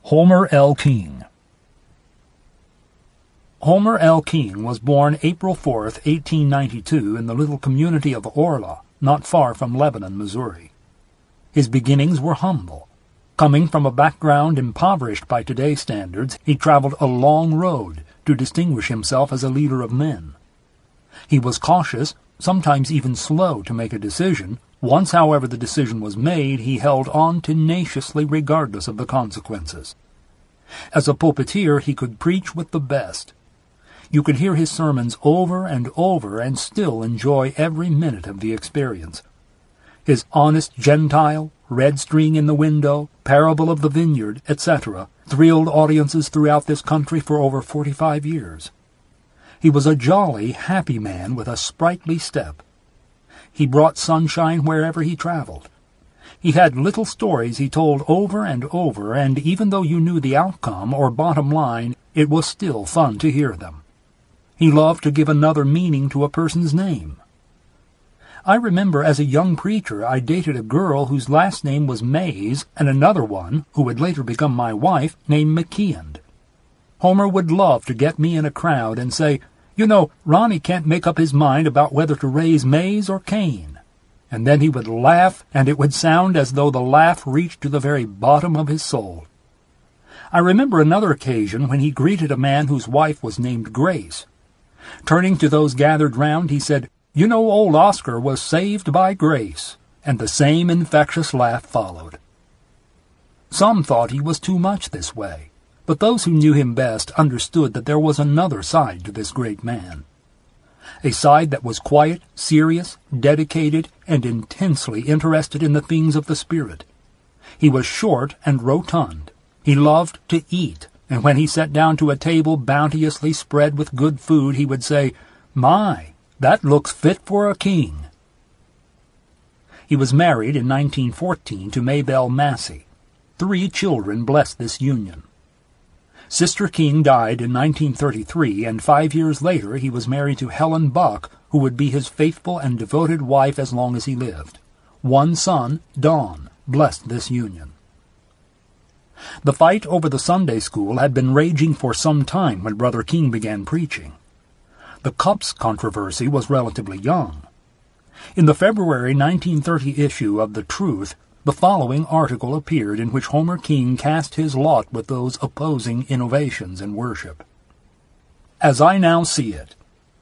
Homer L. King. Homer L. King was born April 4, 1892, in the little community of Orla, not far from Lebanon, Missouri. His beginnings were humble. Coming from a background impoverished by today's standards, he traveled a long road to distinguish himself as a leader of men. He was cautious, sometimes even slow to make a decision. Once, however, the decision was made, he held on tenaciously regardless of the consequences. As a pulpiteer, he could preach with the best. You could hear his sermons over and over and still enjoy every minute of the experience. His honest Gentile, red string in the window, parable of the vineyard, etc., thrilled audiences throughout this country for over 45 years. He was a jolly, happy man with a sprightly step. He brought sunshine wherever he traveled. He had little stories he told over and over, and even though you knew the outcome or bottom line, it was still fun to hear them. He loved to give another meaning to a person's name. I remember as a young preacher I dated a girl whose last name was Mays, and another one, who would later become my wife, named McKeon. Homer would love to get me in a crowd and say, "You know, Ronnie can't make up his mind about whether to raise Mays or Cain." And then he would laugh, and it would sound as though the laugh reached to the very bottom of his soul. I remember another occasion when he greeted a man whose wife was named Grace. Turning to those gathered round, he said, "You know, old Oscar was saved by grace," and the same infectious laugh followed. Some thought he was too much this way, but those who knew him best understood that there was another side to this great man. A side that was quiet, serious, dedicated, and intensely interested in the things of the Spirit. He was short and rotund. He loved to eat, and when he sat down to a table bounteously spread with good food, he would say, "My, that looks fit for a king." He was married in 1914 to Maybelle Massey. 3 children blessed this union. Sister King died in 1933, and 5 years later he was married to Helen Buck, who would be his faithful and devoted wife as long as he lived. 1 son, Don, blessed this union. The fight over the Sunday school had been raging for some time when Brother King began preaching. The cups controversy was relatively young. In the February 1930 issue of The Truth, the following article appeared in which Homer King cast his lot with those opposing innovations in worship. As I now see it,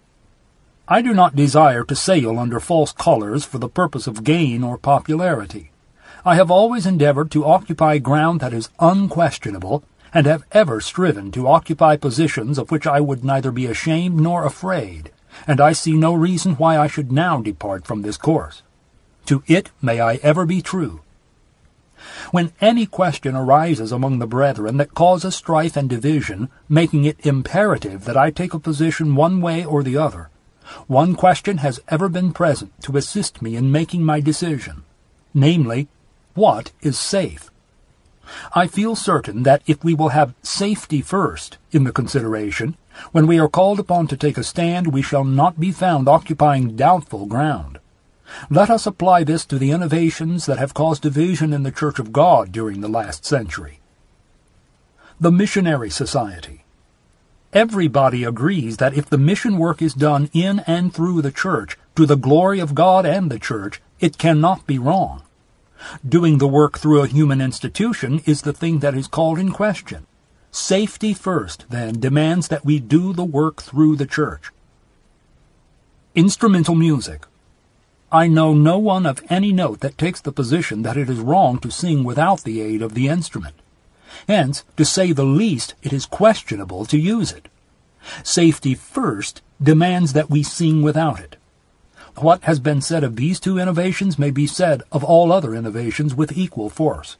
I do not desire to sail under false colors for the purpose of gain or popularity. I have always endeavored to occupy ground that is unquestionable, and have ever striven to occupy positions of which I would neither be ashamed nor afraid, and I see no reason why I should now depart from this course. To it may I ever be true. When any question arises among the brethren that causes strife and division, making it imperative that I take a position one way or the other, one question has ever been present to assist me in making my decision, namely, what is safe? I feel certain that if we will have safety first in the consideration, when we are called upon to take a stand, we shall not be found occupying doubtful ground. Let us apply this to the innovations that have caused division in the Church of God during the last century. The Missionary Society. Everybody agrees that if the mission work is done in and through the Church, to the glory of God and the Church, it cannot be wrong. Doing the work through a human institution is the thing that is called in question. Safety first, then, demands that we do the work through the Church. Instrumental music. I know no one of any note that takes the position that it is wrong to sing without the aid of the instrument. Hence, to say the least, it is questionable to use it. Safety first demands that we sing without it. What has been said of these 2 innovations may be said of all other innovations with equal force.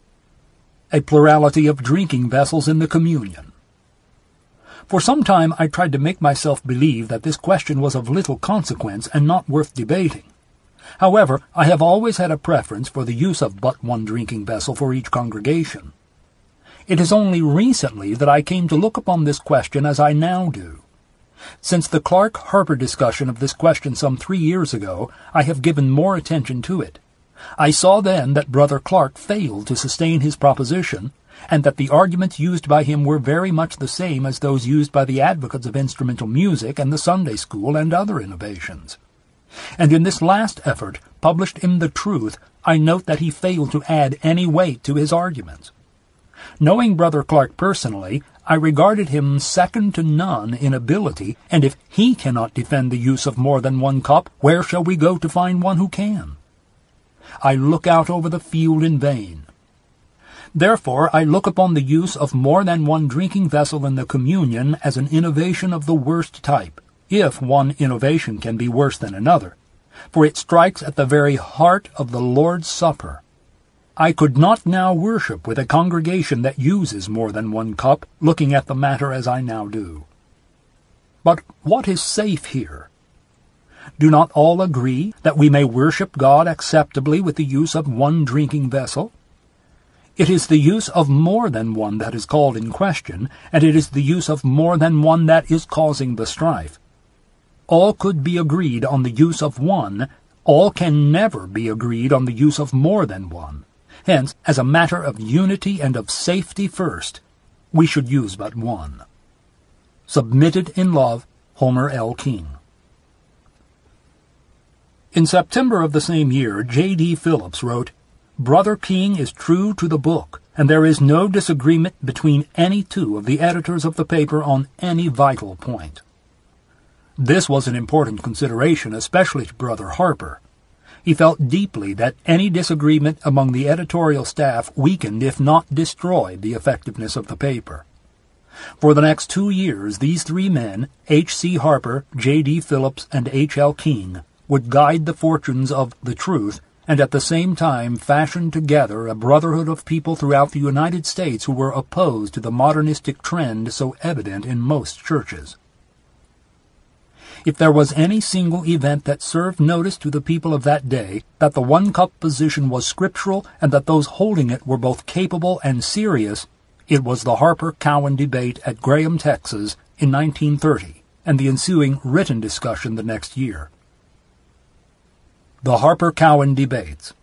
A plurality of drinking vessels in the communion. For some time I tried to make myself believe that this question was of little consequence and not worth debating. However, I have always had a preference for the use of but 1 drinking vessel for each congregation. It is only recently that I came to look upon this question as I now do. Since the Clark-Harper discussion of this question some 3 years ago, I have given more attention to it. I saw then that Brother Clark failed to sustain his proposition, and that the arguments used by him were very much the same as those used by the advocates of instrumental music and the Sunday school and other innovations. And in this last effort, published in The Truth, I note that he failed to add any weight to his arguments. Knowing Brother Clark personally, I regarded him second to none in ability, and if he cannot defend the use of more than one cup, where shall we go to find one who can? I look out over the field in vain. Therefore, I look upon the use of more than one drinking vessel in the communion as an innovation of the worst type, if one innovation can be worse than another, for it strikes at the very heart of the Lord's Supper. I could not now worship with a congregation that uses more than one cup, looking at the matter as I now do. But what is safe here? Do not all agree that we may worship God acceptably with the use of one drinking vessel? It is the use of more than one that is called in question, and it is the use of more than one that is causing the strife. All could be agreed on the use of one, all can never be agreed on the use of more than one. Hence, as a matter of unity and of safety first, we should use but one. Submitted in love, Homer L. King. In September of the same year, J.D. Phillips wrote, "Brother King is true to the book, and there is no disagreement between any two of the editors of the paper on any vital point." This was an important consideration, especially to Brother Harper. He felt deeply that any disagreement among the editorial staff weakened, if not destroyed, the effectiveness of the paper. For the next 2 years, these three men, H.C. Harper, J.D. Phillips, and H.L. King, would guide the fortunes of The Truth, and at the same time fashion together a brotherhood of people throughout the United States who were opposed to the modernistic trend so evident in most churches. If there was any single event that served notice to the people of that day that the one-cup position was scriptural and that those holding it were both capable and serious, it was the Harper-Cowan debate at Graham, Texas, in 1930, and the ensuing written discussion the next year. The Harper-Cowan debates.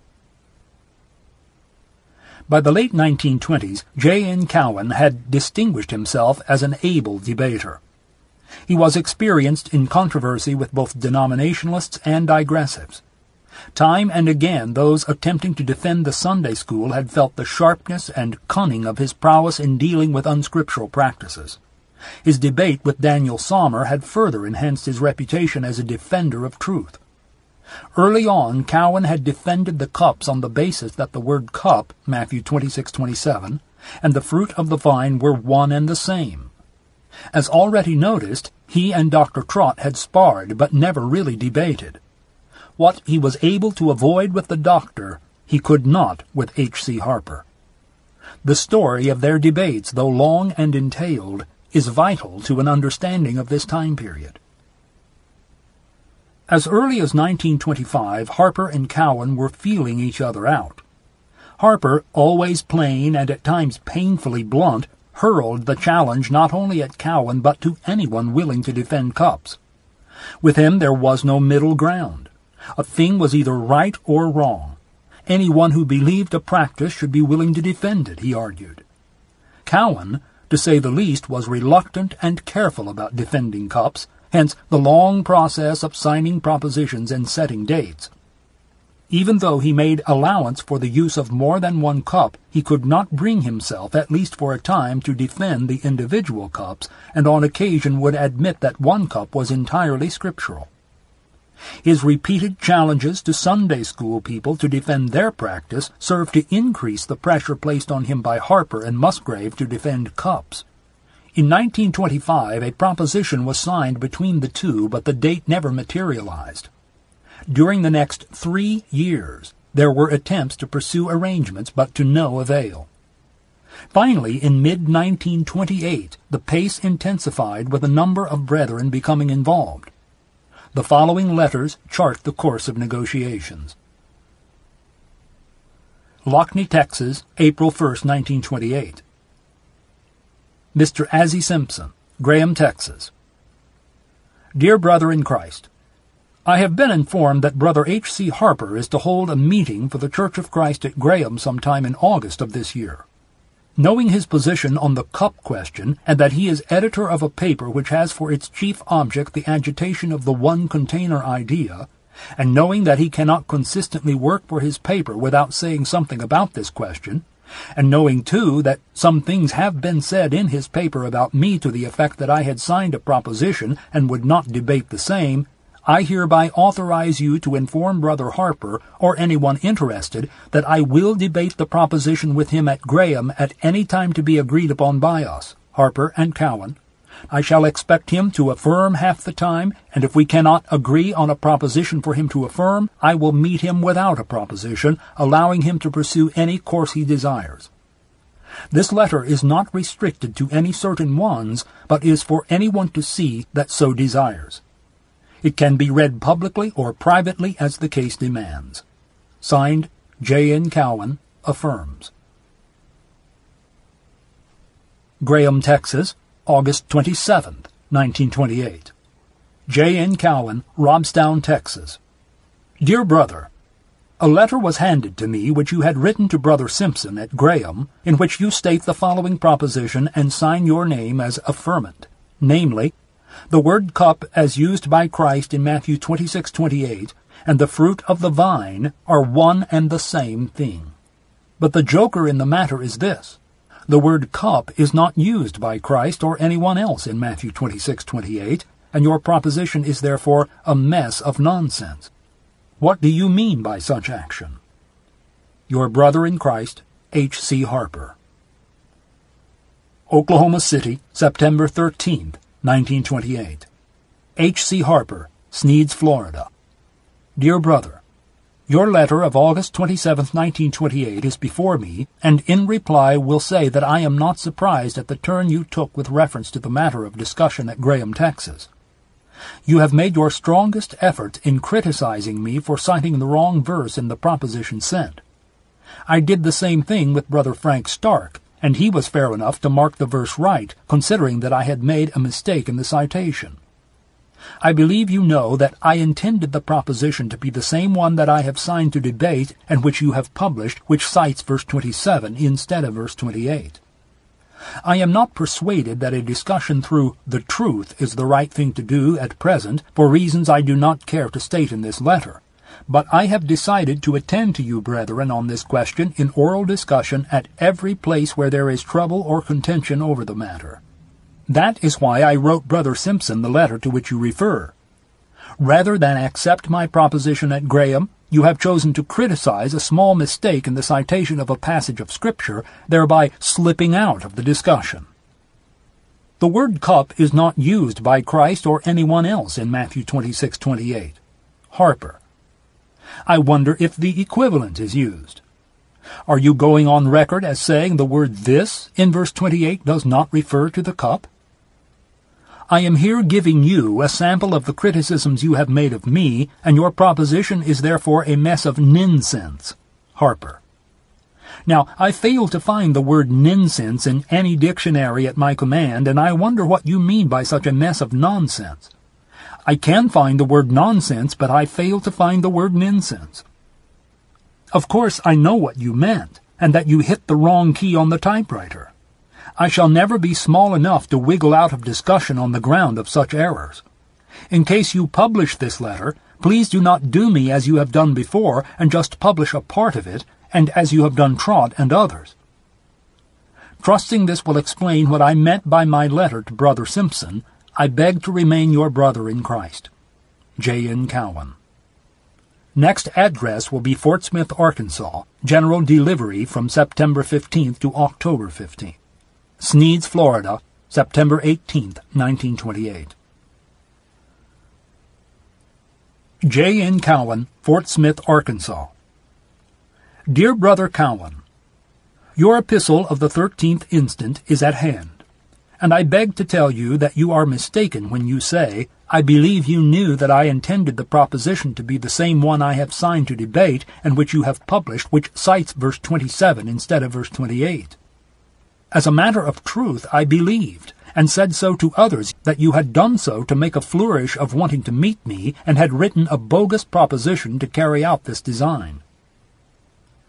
By the late 1920s, J.N. Cowan had distinguished himself as an able debater. He was experienced in controversy with both denominationalists and digressives. Time and again those attempting to defend the Sunday school had felt the sharpness and cunning of his prowess in dealing with unscriptural practices. His debate with Daniel Sommer had further enhanced his reputation as a defender of truth. Early on, Cowan had defended the cups on the basis that the word cup, Matthew 26:27, and the fruit of the vine were one and the same. As already noticed, he and Dr. Trott had sparred but never really debated. What he was able to avoid with the doctor, he could not with H.C. Harper. The story of their debates, though long and entailed, is vital to an understanding of this time period. As early as 1925, Harper and Cowan were feeling each other out. Harper, always plain and at times painfully blunt, hurled the challenge not only at Cowan but to anyone willing to defend cups. With him there was no middle ground. A thing was either right or wrong. Anyone who believed a practice should be willing to defend it, he argued. Cowan, to say the least, was reluctant and careful about defending cups, hence the long process of signing propositions and setting dates. Even though he made allowance for the use of more than one cup, he could not bring himself, at least for a time, to defend the individual cups, and on occasion would admit that one cup was entirely scriptural. His repeated challenges to Sunday school people to defend their practice served to increase the pressure placed on him by Harper and Musgrave to defend cups. In 1925, a proposition was signed between the two, but the date never materialized. During the next 3 years, there were attempts to pursue arrangements, but to no avail. Finally, in mid-1928, the pace intensified with a number of brethren becoming involved. The following letters chart the course of negotiations. Lockney, Texas, April 1, 1928. Mr. Azzy Simpson, Graham, Texas. Dear Brother in Christ, I have been informed that Brother H.C. Harper is to hold a meeting for the Church of Christ at Graham sometime in August of this year. Knowing his position on the cup question, and that he is editor of a paper which has for its chief object the agitation of the one-container idea, and knowing that he cannot consistently work for his paper without saying something about this question, and knowing, too, that some things have been said in his paper about me to the effect that I had signed a proposition and would not debate the same, I hereby authorize you to inform Brother Harper, or anyone interested, that I will debate the proposition with him at Graham at any time to be agreed upon by us, Harper and Cowan. I shall expect him to affirm half the time, and if we cannot agree on a proposition for him to affirm, I will meet him without a proposition, allowing him to pursue any course he desires. This letter is not restricted to any certain ones, but is for anyone to see that so desires. It can be read publicly or privately as the case demands. Signed, J. N. Cowan, affirms. Graham, Texas, August 27, 1928. J. N. Cowan, Robstown, Texas. Dear Brother, a letter was handed to me which you had written to Brother Simpson at Graham, in which you state the following proposition and sign your name as affirmant, namely, the word cup as used by Christ in Matthew 26:28 and the fruit of the vine are one and the same thing. But the joker in the matter is this. The word cup is not used by Christ or anyone else in Matthew 26:28, and your proposition is therefore a mess of nonsense. What do you mean by such action? Your brother in Christ, H. C. Harper. Oklahoma City, September 13th, 1928. H. C. Harper, Sneads, Florida. Dear Brother, your letter of August 27, 1928 is before me, and in reply will say that I am not surprised at the turn you took with reference to the matter of discussion at Graham, Texas. You have made your strongest efforts in criticizing me for citing the wrong verse in the proposition sent. I did the same thing with Brother Frank Stark, and he was fair enough to mark the verse right, considering that I had made a mistake in the citation. I believe you know that I intended the proposition to be the same one that I have signed to debate and which you have published, which cites verse 27 instead of verse 28. I am not persuaded that a discussion through the truth is the right thing to do at present, for reasons I do not care to state in this letter. But I have decided to attend to you, brethren, on this question in oral discussion at every place where there is trouble or contention over the matter. That is why I wrote Brother Simpson the letter to which you refer. Rather than accept my proposition at Graham, you have chosen to criticize a small mistake in the citation of a passage of Scripture, thereby slipping out of the discussion. The word cup is not used by Christ or anyone else in Matthew 26:28. Harper. I wonder if the equivalent is used. Are you going on record as saying the word this in verse 28 does not refer to the cup? I am here giving you a sample of the criticisms you have made of me, and your proposition is therefore a mess of nonsense. Harper. Now, I fail to find the word nonsense in any dictionary at my command, and I wonder what you mean by such a mess of nonsense. I can find the word nonsense, but I fail to find the word nonsense. Of course, I know what you meant, and that you hit the wrong key on the typewriter. I shall never be small enough to wiggle out of discussion on the ground of such errors. In case you publish this letter, please do not do me as you have done before, and just publish a part of it, and as you have done Trott and others. Trusting this will explain what I meant by my letter to Brother Simpson, I beg to remain your brother in Christ. J. N. Cowan. Next address will be Fort Smith, Arkansas, general delivery from September 15th to October 15th. Sneads, Florida, September 18th, 1928. J. N. Cowan, Fort Smith, Arkansas. Dear Brother Cowan, your epistle of the 13th instant is at hand, and I beg to tell you that you are mistaken when you say, I believe you knew that I intended the proposition to be the same one I have signed to debate and which you have published, which cites verse 27 instead of verse 28. As a matter of truth, I believed, and said so to others, that you had done so to make a flourish of wanting to meet me, and had written a bogus proposition to carry out this design.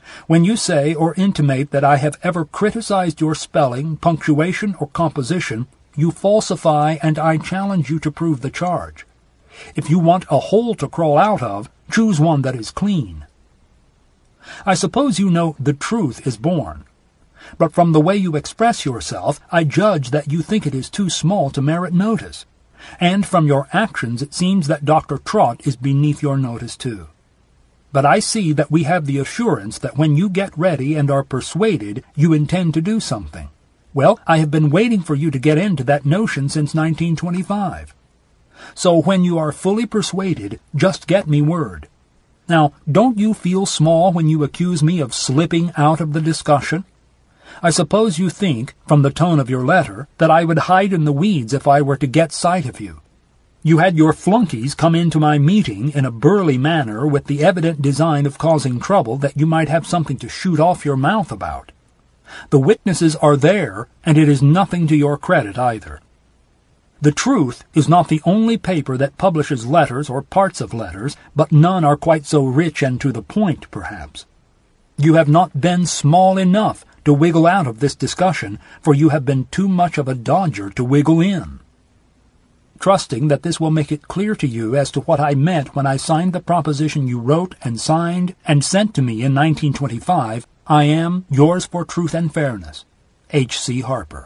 When you say or intimate that I have ever criticized your spelling, punctuation, or composition, you falsify, and I challenge you to prove the charge. If you want a hole to crawl out of, choose one that is clean. I suppose you know the truth is born, but from the way you express yourself, I judge that you think it is too small to merit notice, and from your actions it seems that Dr. Trott is beneath your notice too. But I see that we have the assurance that when you get ready and are persuaded, you intend to do something. Well, I have been waiting for you to get into that notion since 1925. So when you are fully persuaded, just get me word. Now, don't you feel small when you accuse me of slipping out of the discussion? I suppose you think, from the tone of your letter, that I would hide in the weeds if I were to get sight of you. You had your flunkies come into my meeting in a burly manner with the evident design of causing trouble that you might have something to shoot off your mouth about. The witnesses are there, and it is nothing to your credit either. The Truth is not the only paper that publishes letters or parts of letters, but none are quite so rich and to the point, perhaps. You have not been small enough to wiggle out of this discussion, for you have been too much of a dodger to wiggle in. Trusting that this will make it clear to you as to what I meant when I signed the proposition you wrote and signed and sent to me in 1925, I am, yours for truth and fairness, H.C. Harper.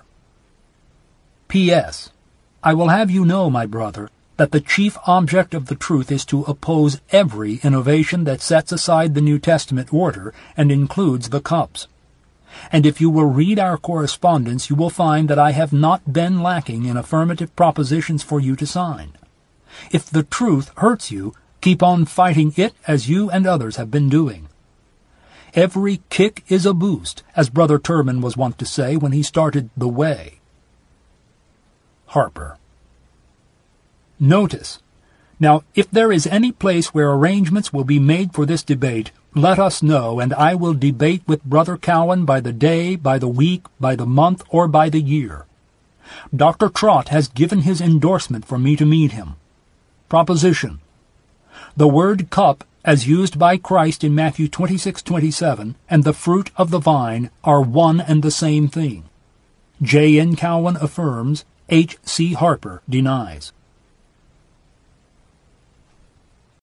P.S. I will have you know, my brother, that the chief object of the Truth is to oppose every innovation that sets aside the New Testament order and includes the cups. And if you will read our correspondence, you will find that I have not been lacking in affirmative propositions for you to sign. If the Truth hurts you, keep on fighting it as you and others have been doing. Every kick is a boost, as Brother Turman was wont to say when he started The Way. Harper. Notice. Now, if there is any place where arrangements will be made for this debate, let us know, and I will debate with Brother Cowan by the day, by the week, by the month, or by the year. Dr. Trott has given his endorsement for me to meet him. Proposition. The word cup, as used by Christ in Matthew 26:27, and the fruit of the vine are one and the same thing. J. N. Cowan affirms, H. C. Harper denies.